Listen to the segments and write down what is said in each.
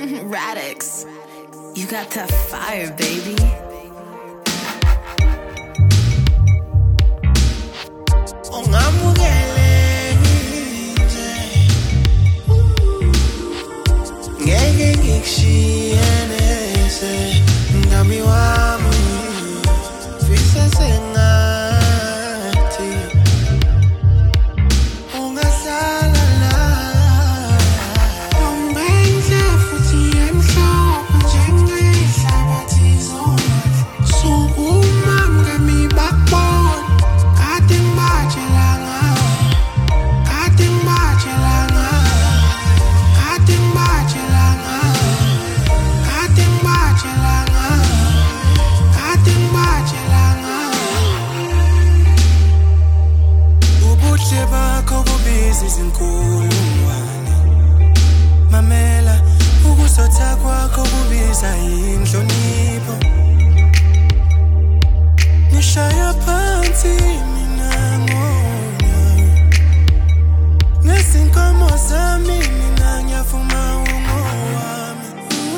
Radix, you got that fire, baby. Ungamukele nje, ngeke ngikushiye neze, mngani wami, mfisa sengathi ungasala la. Umbenze futhi emhlophe njengehlabathi izolo, sukuma mngani bakubona, kade ngibatshelanga, kade ngibatshelanga, kade ngibatshelanga, kade ngibatshelanga, kade ngibatshelanga. Ubuhle bakho bubiza izinkulungwane, mamela ukusotha kwakho kubiza inhlonipho. Ngishaya phansi mina ngonya, nezinkomo zami mina ngiyavuma ungowami.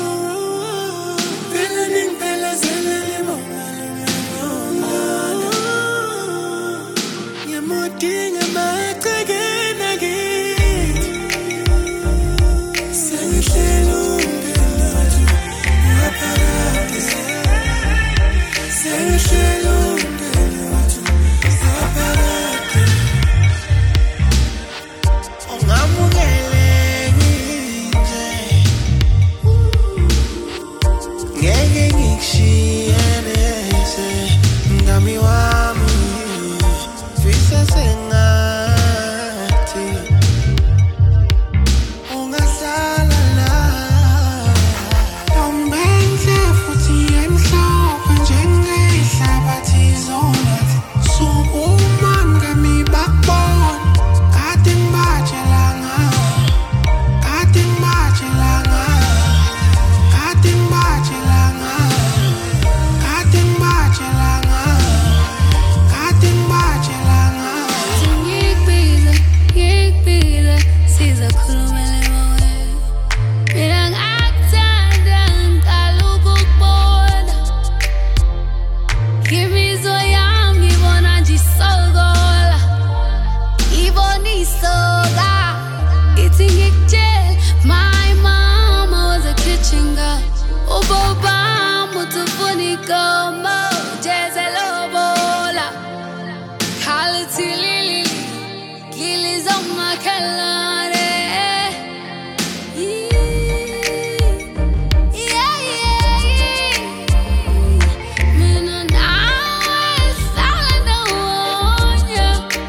Phela ningiphelezele libonga lonyana, ngiyamudinga amagcekeni akithi. Sengihlela umndeni wethu ngaphakathi, sengihlela umndeni wethu ngaphakathi. Ungamukele nje, ngeke ngikushiye neze, mngani wami, mfisa sengathi ungasala la. Umbenze futhi emhlophe njengehlabathi izolo, sukuma mngani bakubona, kade ngibatshelanga, kade ngibatshelanga, kade ngibatshelanga, kade ngibatshelanga, kade ngibatshelanga. Ngikbize sizakhulumela emoyeni. Mina ngakuthanda ngiqala ukukubona. Imizwa yami ngibona nje isokola, ibona isoka. Ithi ngikutshele, my mama was a kitchen girl. Ubobami uthi ufuna ikomo, ujeze lobola. Khalithi lili, giliza umakhelwane. Mina nawe sihlala ndawonye,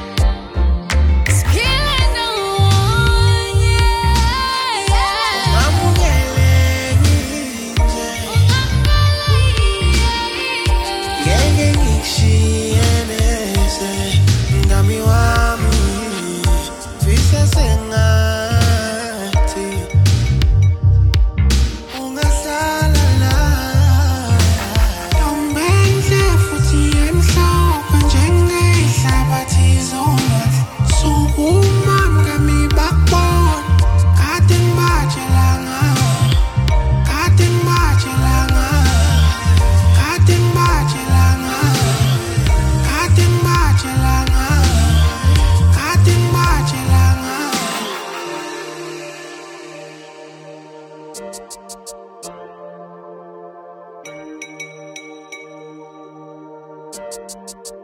siphila ndawonye. Ungamukele nje, ngeke ngikushiye neze, mngani wami, mfisa sengathi ungasala la. Umbenze futhi emhlophe njengehlabathi izolo, sukuma mngani bakubona, kade ngibatshelanga, kade ngibatshelanga, kade ngibatshelanga, kade ngibatshelanga, kade ngibatshelanga.